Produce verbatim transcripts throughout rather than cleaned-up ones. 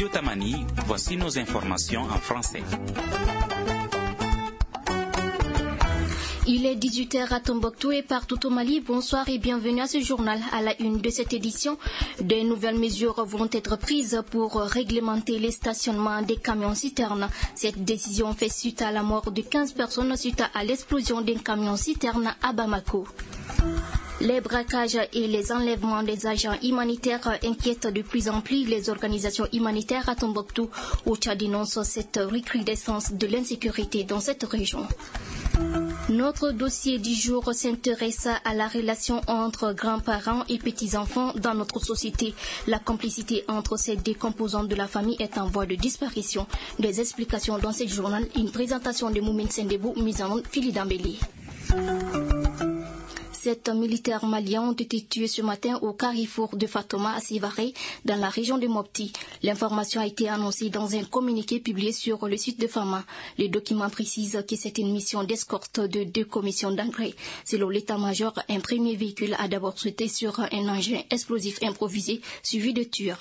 studio Tamani, voici nos informations en français. Il est dix-huit heures à Tombouctou et partout au Mali. Bonsoir et bienvenue à ce journal. À la une de cette édition, de nouvelles mesures vont être prises pour réglementer les stationnements des camions-citernes. Cette décision fait suite à la mort de quinze personnes suite à l'explosion d'un camion-citerne à Bamako. Les braquages et les enlèvements des agents humanitaires inquiètent de plus en plus les organisations humanitaires à Tombouctou, où Tchad dénonce cette recrudescence de l'insécurité dans cette région. Notre dossier du jour s'intéresse à la relation entre grands-parents et petits-enfants dans notre société. La complicité entre ces deux composantes de la famille est en voie de disparition. Des explications dans ce journal, une présentation de Moumine Sendebou, mise en onde Phili Dambélé. Sept militaires maliens ont été tués ce matin au carrefour de Fatoma à Sivaré, dans la région de Mopti. L'information a été annoncée dans un communiqué publié sur le site de Fama. Les documents précisent que c'est une mission d'escorte de deux commissions d'engrais. Selon l'état-major, un premier véhicule a d'abord sauté sur un engin explosif improvisé, suivi de tueurs.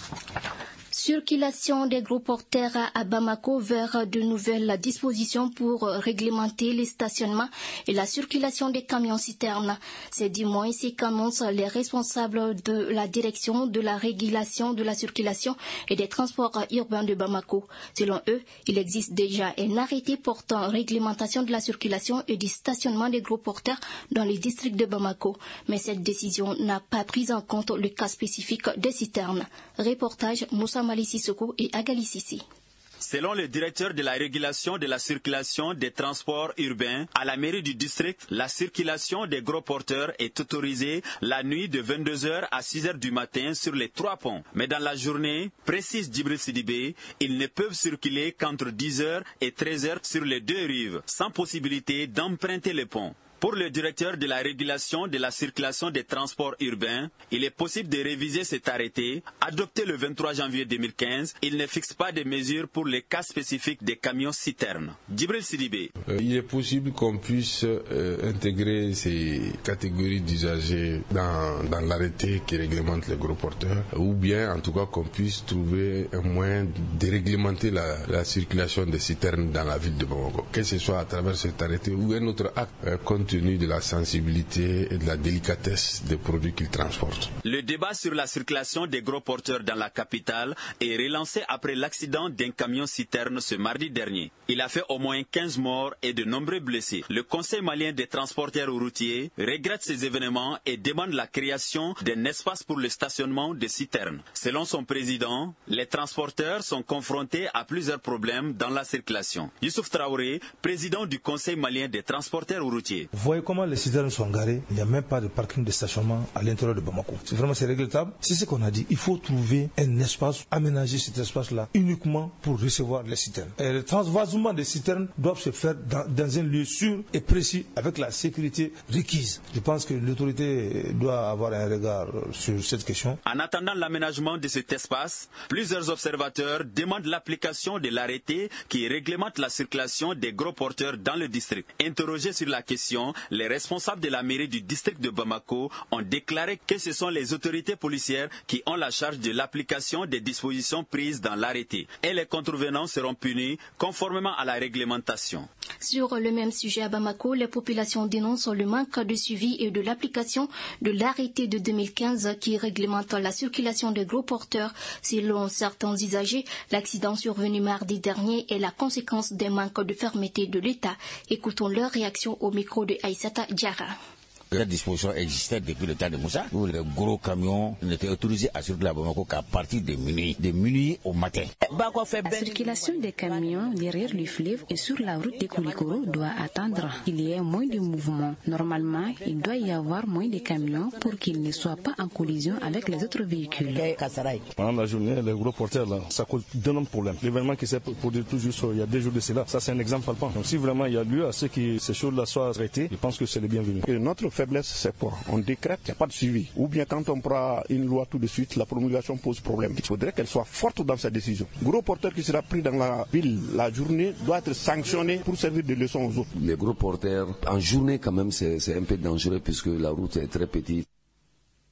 Circulation des gros porteurs à Bamako vers de nouvelles dispositions pour réglementer les stationnements et la circulation des camions-citernes. C'est du moins ce qu'annoncent les responsables de la direction de la régulation de la circulation et des transports urbains de Bamako. Selon eux, il existe déjà un arrêté portant réglementation de la circulation et du stationnement des gros porteurs dans les districts de Bamako. Mais cette décision n'a pas pris en compte le cas spécifique des citernes. Reportage Moussa Mali Sissoko et Agali Sissi. Selon le directeur de la régulation de la circulation des transports urbains, à la mairie du district, la circulation des gros porteurs est autorisée la nuit de vingt-deux heures à six heures du matin sur les trois ponts. Mais dans la journée, précise Djibril Sidibé, ils ne peuvent circuler qu'entre dix heures et treize heures sur les deux rives, sans possibilité d'emprunter les ponts. Pour le directeur de la régulation de la circulation des transports urbains, il est possible de réviser cet arrêté, adopté le vingt-trois janvier deux mille quinze. Il ne fixe pas de mesures pour les cas spécifiques des camions-citernes. Djibril Sidibé. Euh, il est possible qu'on puisse euh, intégrer ces catégories d'usagers dans, dans l'arrêté qui réglemente les gros porteurs, ou bien en tout cas qu'on puisse trouver un moyen de réglementer la, la circulation des citernes dans la ville de Bamako, que ce soit à travers cet arrêté ou un autre acte euh, compte tenu de la sensibilité et de la délicatesse des produits qu'ils transportent. Le débat sur la circulation des gros porteurs dans la capitale est relancé après l'accident d'un camion-citerne ce mardi dernier. Il a fait au moins quinze morts et de nombreux blessés. Le Conseil malien des transporteurs routiers regrette ces événements et demande la création d'un espace pour le stationnement des citernes. Selon son président, les transporteurs sont confrontés à plusieurs problèmes dans la circulation. Youssouf Traoré, président du Conseil malien des transporteurs routiers. Vous voyez comment les citernes sont garées, il n'y a même pas de parking de stationnement à l'intérieur de Bamako. C'est vraiment c'est regrettable. C'est ce qu'on a dit. Il faut trouver un espace, aménager cet espace-là uniquement pour recevoir les citernes. Et le transvasement des citernes doit se faire dans, dans un lieu sûr et précis avec la sécurité requise. Je pense que l'autorité doit avoir un regard sur cette question. En attendant l'aménagement de cet espace, plusieurs observateurs demandent l'application de l'arrêté qui réglemente la circulation des gros porteurs dans le district. Interrogés sur la question, les responsables de la mairie du district de Bamako ont déclaré que ce sont les autorités policières qui ont la charge de l'application des dispositions prises dans l'arrêté et les contrevenants seront punis conformément à la réglementation. Sur le même sujet à Bamako, les populations dénoncent le manque de suivi et de l'application de l'arrêté de deux mille quinze qui réglemente la circulation des gros porteurs. Selon certains usagers, l'accident survenu mardi dernier est la conséquence d'un manque de fermeté de l'État. Écoutons leur réaction au micro de Aïssata Diarra. La disposition existait depuis le temps de Moussa, où les gros camions n'étaient autorisés à circuler à Bamako qu'à partir de minuit, de minuit au matin. La circulation des camions derrière le fleuve et sur la route de Koulikoro doit attendre qu'il y ait moins de mouvement. Normalement, il doit y avoir moins de camions pour qu'ils ne soient pas en collision avec les autres véhicules. Pendant la journée, les gros porteurs, là, ça cause d'énormes problèmes. L'événement qui s'est produit tout juste il y a deux jours de cela, ça c'est un exemple palpant. Donc si vraiment il y a lieu à ce que ces choses-là soient traitées, je pense que c'est le bienvenu. Et notre faiblesse, c'est quoi? On décrète, il n'y a pas de suivi. Ou bien quand on prend une loi tout de suite, la promulgation pose problème. Il faudrait qu'elle soit forte dans sa décision. Gros porteur qui sera pris dans la ville la journée doit être sanctionné pour servir de leçon aux autres. Les gros porteurs, en journée quand même, c'est un peu dangereux puisque la route est très petite.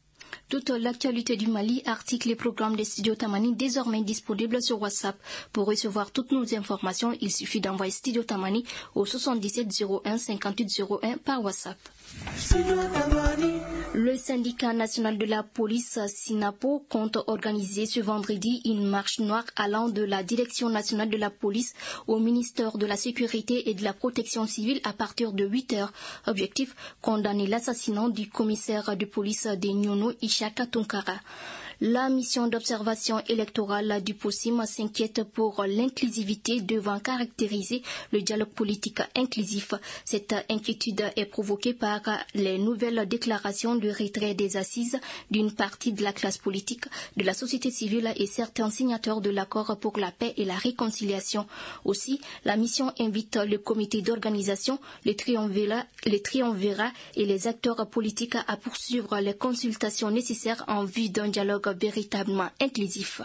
Toute l'actualité du Mali, articles et programmes des studios Tamani désormais disponibles sur WhatsApp. Pour recevoir toutes nos informations, il suffit d'envoyer Studio Tamani au soixante-dix-sept zéro un cinquante-huit zéro un par WhatsApp. Le syndicat national de la police SINAPO compte organiser ce vendredi une marche noire allant de la direction nationale de la police au ministère de la Sécurité et de la Protection civile à partir de huit heures. Objectif, condamner l'assassinat du commissaire de police de Nyono, Ishaka Tunkara. La mission d'observation électorale du POSIM s'inquiète pour l'inclusivité devant caractériser le dialogue politique inclusif. Cette inquiétude est provoquée par les nouvelles déclarations de retrait des assises d'une partie de la classe politique, de la société civile et certains signataires de l'accord pour la paix et la réconciliation. Aussi, la mission invite le comité d'organisation, les triumvirats, les triumvirats et les acteurs politiques à poursuivre les consultations nécessaires en vue d'un dialogue véritablement inclusif.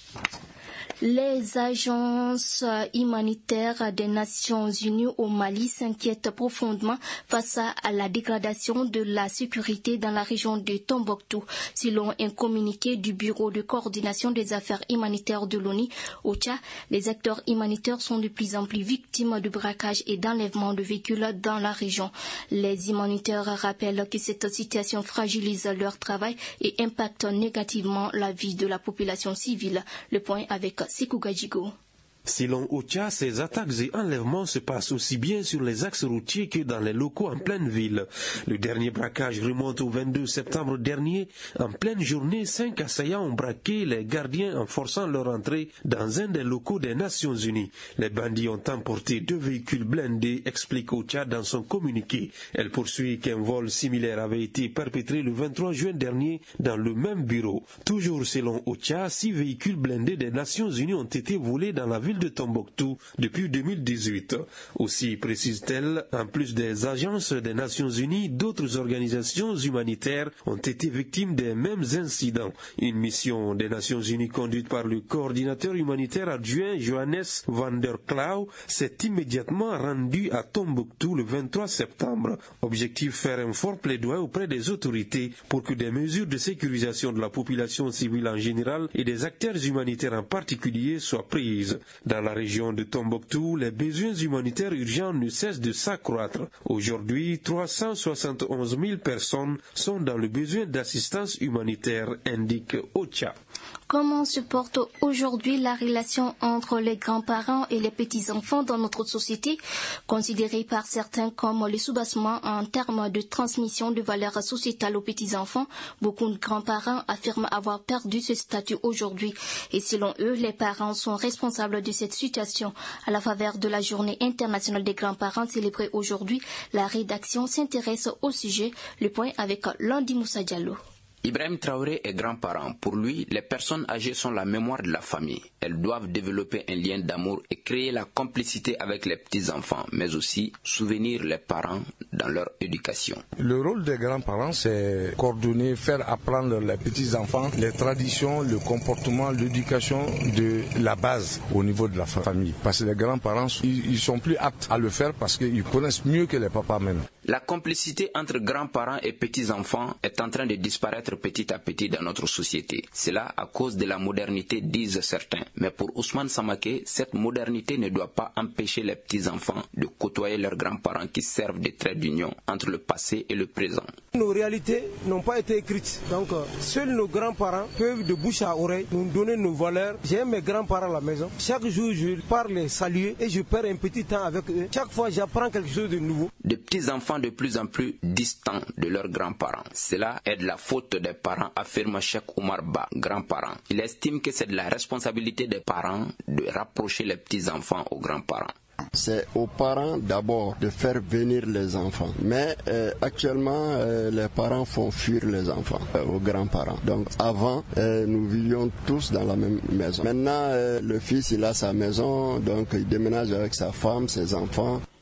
Les agences humanitaires des Nations Unies au Mali s'inquiètent profondément face à la dégradation de la sécurité dans la région de Tombouctou. Selon un communiqué du Bureau de coordination des affaires humanitaires de l'ONU, au Tchad, les acteurs humanitaires sont de plus en plus victimes de braquage et d'enlèvement de véhicules dans la région. Les humanitaires rappellent que cette situation fragilise leur travail et impacte négativement la vie de la population civile. Le point avec Sekou Gadjigo. Selon Ocha, ces attaques et enlèvements se passent aussi bien sur les axes routiers que dans les locaux en pleine ville. Le dernier braquage remonte au vingt-deux septembre dernier. En pleine journée, cinq assaillants ont braqué les gardiens en forçant leur entrée dans un des locaux des Nations Unies. Les bandits ont emporté deux véhicules blindés, explique Ocha dans son communiqué. Elle poursuit qu'un vol similaire avait été perpétré le vingt-trois juin dernier dans le même bureau. Toujours selon Ocha, six véhicules blindés des Nations Unies ont été volés dans la ville de Tombouctou depuis deux mille dix-huit. Aussi, précise-t-elle, en plus des agences des Nations Unies, d'autres organisations humanitaires ont été victimes des mêmes incidents. Une mission des Nations Unies conduite par le coordinateur humanitaire adjoint Johannes van der Klauw s'est immédiatement rendue à Tombouctou le vingt-trois septembre. Objectif, faire un fort plaidoyer auprès des autorités pour que des mesures de sécurisation de la population civile en général et des acteurs humanitaires en particulier soient prises. Dans la région de Tombouctou, les besoins humanitaires urgents ne cessent de s'accroître. Aujourd'hui, trois cent soixante et onze mille personnes sont dans le besoin d'assistance humanitaire, indique Ocha. Comment se porte aujourd'hui la relation entre les grands-parents et les petits-enfants dans notre société, considérée par certains comme le soubassement en termes de transmission de valeurs sociétales aux petits-enfants? Beaucoup de grands-parents affirment avoir perdu ce statut aujourd'hui et selon eux, les parents sont responsables de cette situation. À la faveur de la journée internationale des grands-parents célébrée aujourd'hui, la rédaction s'intéresse au sujet. Le point avec Landi Moussa Diallo. Ibrahim Traoré est grand-parent. Pour lui, les personnes âgées sont la mémoire de la famille. Elles doivent développer un lien d'amour et créer la complicité avec les petits-enfants, mais aussi souvenir les parents dans leur éducation. Le rôle des grands-parents, c'est coordonner, faire apprendre les petits-enfants les traditions, le comportement, l'éducation de la base au niveau de la famille. Parce que les grands-parents, ils sont plus aptes à le faire parce qu'ils connaissent mieux que les papas même. La complicité entre grands-parents et petits-enfants est en train de disparaître petit à petit dans notre société. Cela à cause de la modernité, disent certains. Mais pour Ousmane Samaké, cette modernité ne doit pas empêcher les petits-enfants de côtoyer leurs grands-parents qui servent de trait d'union entre le passé et le présent. Nos réalités n'ont pas été écrites. Donc, seuls nos grands-parents peuvent de bouche à oreille nous donner nos valeurs. J'ai mes grands-parents à la maison. Chaque jour, je pars les saluer et je perds un petit temps avec eux. Chaque fois, j'apprends quelque chose de nouveau. De petits-enfants de plus en plus distants de leurs grands-parents. Cela est de la faute des parents, affirme Cheikh Oumar Ba, grand-parent. Il estime que c'est de la responsabilité des parents de rapprocher les petits-enfants aux grands-parents. C'est aux parents d'abord de faire venir les enfants. Mais euh, actuellement, euh, les parents font fuir les enfants euh, aux grands-parents. Donc avant, euh, nous vivions tous dans la même maison. Maintenant, euh, le fils, il a sa maison, donc il déménage avec sa femme, ses enfants.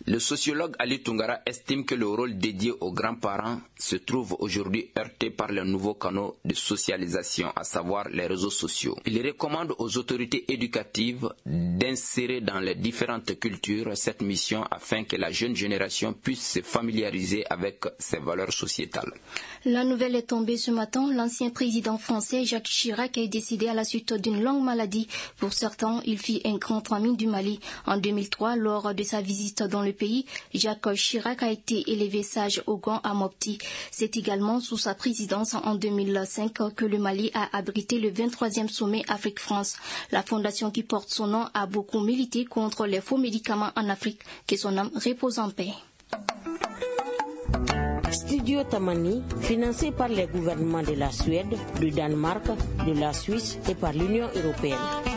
Le sociologue Ali Tungara estime que le rôle dédié aux grands-parents se trouve aujourd'hui heurté par les nouveaux canaux de socialisation, à savoir les réseaux sociaux. Il recommande aux autorités éducatives d'insérer dans les différentes cultures cette mission afin que la jeune génération puisse se familiariser avec ses valeurs sociétales. La nouvelle est tombée ce matin. L'ancien président français Jacques Chirac est décédé à la suite d'une longue maladie. Pour certains, il fit un grand ami du Mali. En deux mille trois, lors de sa visite dans le pays, Jacques Chirac a été élevé sage au Gand à Mopti. C'est également sous sa présidence en deux mille cinq que le Mali a abrité le vingt-troisième sommet Afrique-France. La fondation qui porte son nom a beaucoup milité contre les faux médicaments en Afrique. Que son âme repose en paix. Studio Tamani, financé par les gouvernements de la Suède, du Danemark, de la Suisse et par l'Union européenne.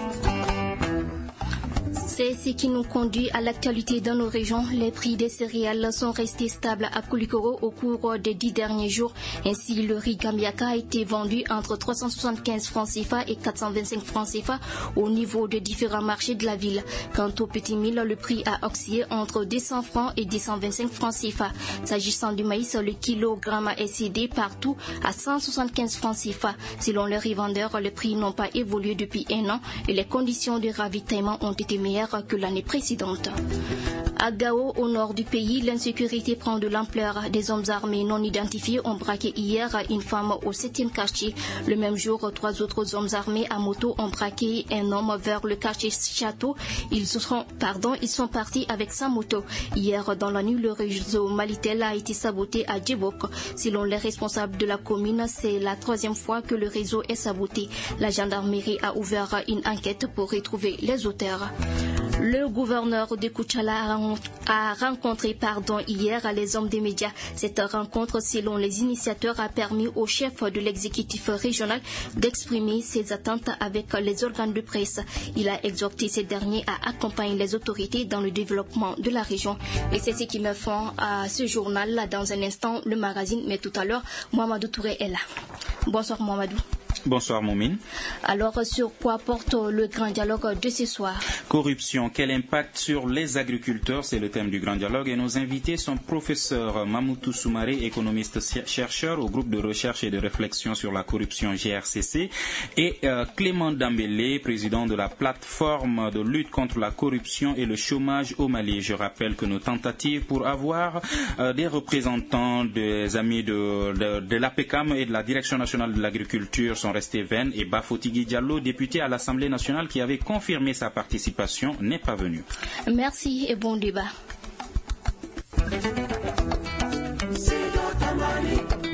C'est ce qui nous conduit à l'actualité dans nos régions. Les prix des céréales sont restés stables à Koulikoro au cours des dix derniers jours. Ainsi, le riz Gambiaka a été vendu entre trois cent soixante-quinze francs C F A et quatre cent vingt-cinq francs C F A au niveau de différents marchés de la ville. Quant au petit mil, le prix a oscillé entre deux cents francs et deux cent vingt-cinq francs C F A. S'agissant du maïs, le kilogramme est cédé partout à cent soixante-quinze francs C F A. Selon les revendeurs, les prix n'ont pas évolué depuis un an et les conditions de ravitaillement ont été meilleures que l'année précédente. À Gao, au nord du pays, l'insécurité prend de l'ampleur. Des hommes armés non identifiés ont braqué hier une femme au septième quartier. Le même jour, trois autres hommes armés à moto ont braqué un homme vers le quartier Château. Ils sont, pardon, ils sont partis avec sa moto. Hier, dans la nuit, le réseau Malitel a été saboté à Djibok. Selon les responsables de la commune, c'est la troisième fois que le réseau est saboté. La gendarmerie a ouvert une enquête pour retrouver les auteurs. Le gouverneur de Koutchala a rencontré pardon, hier les hommes des médias. Cette rencontre, selon les initiateurs, a permis au chef de l'exécutif régional d'exprimer ses attentes avec les organes de presse. Il a exhorté ces derniers à accompagner les autorités dans le développement de la région. Et c'est ce qui me fait à ce journal. Dans un instant, le magazine, mais tout à l'heure, Mohamedou Touré est là. Bonsoir Mohamedou. Bonsoir Moumine. Alors, sur quoi porte le grand dialogue de ce soir? Corruption, quel impact sur les agriculteurs? C'est le thème du grand dialogue et nos invités sont professeur Mamoutou Soumaré, économiste chercheur au groupe de recherche et de réflexion sur la corruption G R C C, et euh, Clément Dambélé, président de la plateforme de lutte contre la corruption et le chômage au Mali. Je rappelle que nos tentatives pour avoir euh, des représentants des amis de, de, de l'A P C A M et de la Direction nationale de l'agriculture sont restées vaines et Bafotigui Diallo, député à l'Assemblée nationale qui avait confirmé sa participation, n'est pas venu. Merci et bon débat.